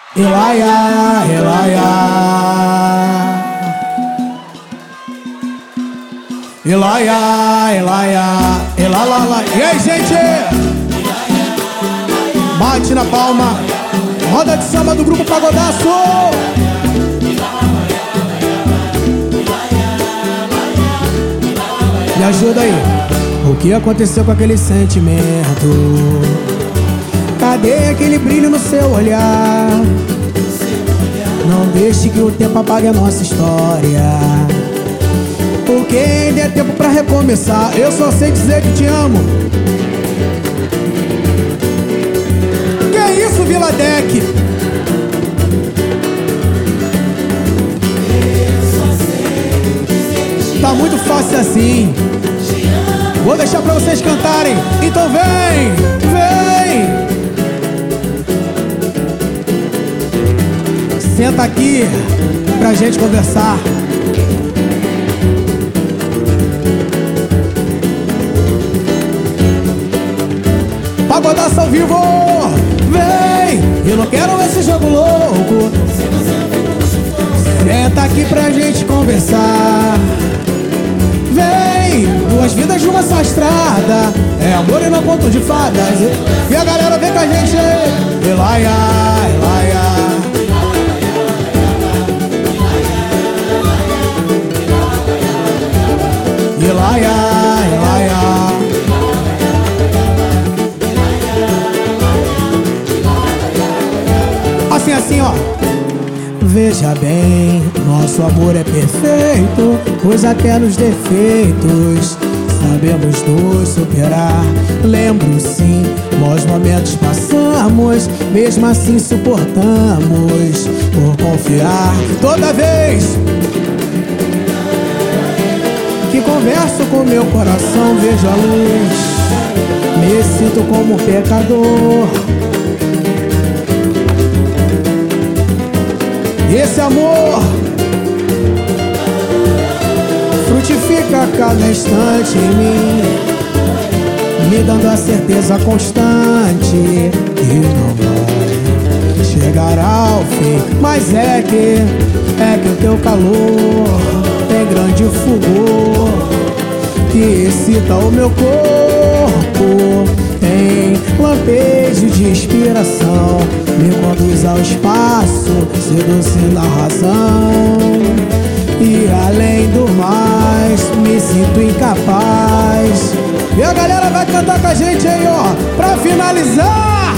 Elaia, Elaia, Elaia, Elaia, Elalala. E aí, gente? Bate na palma. Roda de samba do grupo Pagodaço. Me ajuda aí. O que aconteceu com aquele sentimento? Cadê aquele brilho no seu olhar? Não deixe que o tempo apague a nossa história, porque ainda é tempo pra recomeçar. Eu só sei dizer que te amo. Que isso, Vila Deck? Tá muito fácil assim. Vou deixar pra vocês cantarem. Então vem, vem. Senta aqui pra gente conversar. Pagodaço ao vivo. Vem, eu não quero esse jogo louco. Senta aqui pra gente conversar. Vem, duas vidas de uma só estrada. É amor e não conto de fadas. E a galera vem com a gente. Elaia, Elaia. Elaia, Elaia. Assim, ó. Veja bem, nosso amor é perfeito, pois até nos defeitos sabemos nos superar. Lembro sim, bons momentos passamos, mesmo assim suportamos por confiar. Toda vez que converso com meu coração, vejo a luz, me sinto como um pecador. Esse amor frutifica a cada instante em mim, me dando a certeza constante que não vai chegar ao fim. Mas é que o teu calor tem grande fulgor que excita o meu corpo, tem lampejo de inspiração, me conduz ao espaço, seduzindo a razão. E além do mais, me sinto incapaz. E a galera vai cantar com a gente aí, ó, pra finalizar.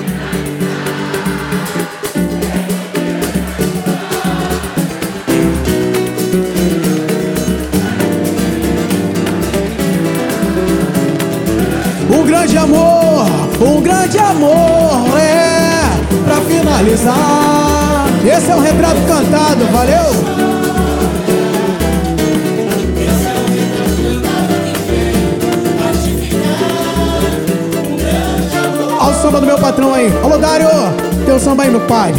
Um grande amor é pra finalizar. Esse é um retrato cantado, valeu? Olha o samba do meu patrão aí. Alô, Dário, tem o samba aí, meu pai.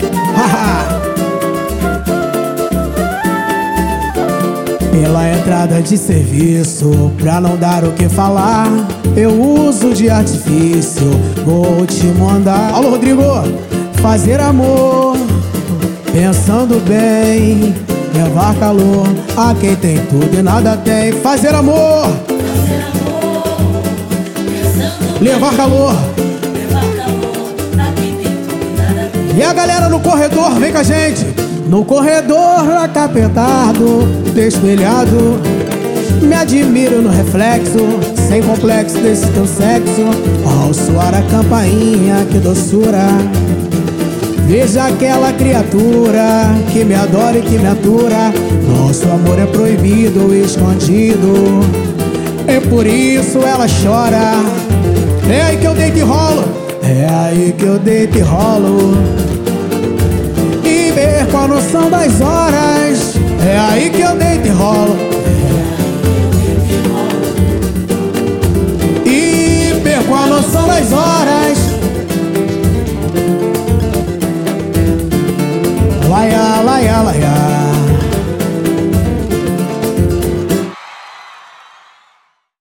Pela entrada de serviço, pra não dar o que falar, eu uso de artifício, vou te mandar. Alô, Rodrigo, fazer amor, pensando bem, levar calor a quem tem tudo e nada tem. Fazer amor, levar calor a quem tem tudo e nada tem. E a galera no corredor, vem com a gente. No corredor apertado, espelhado, me admiro no reflexo, sem complexo desse teu sexo. Ao soar a campainha, que doçura. Veja aquela criatura que me adora e que me atura. Nosso amor é proibido ou escondido, é por isso ela chora. É aí que eu deito e rolo, é aí que eu deito e rolo, e perco a noção das horas. É aí que eu deito e rolo, e perco a noção das horas.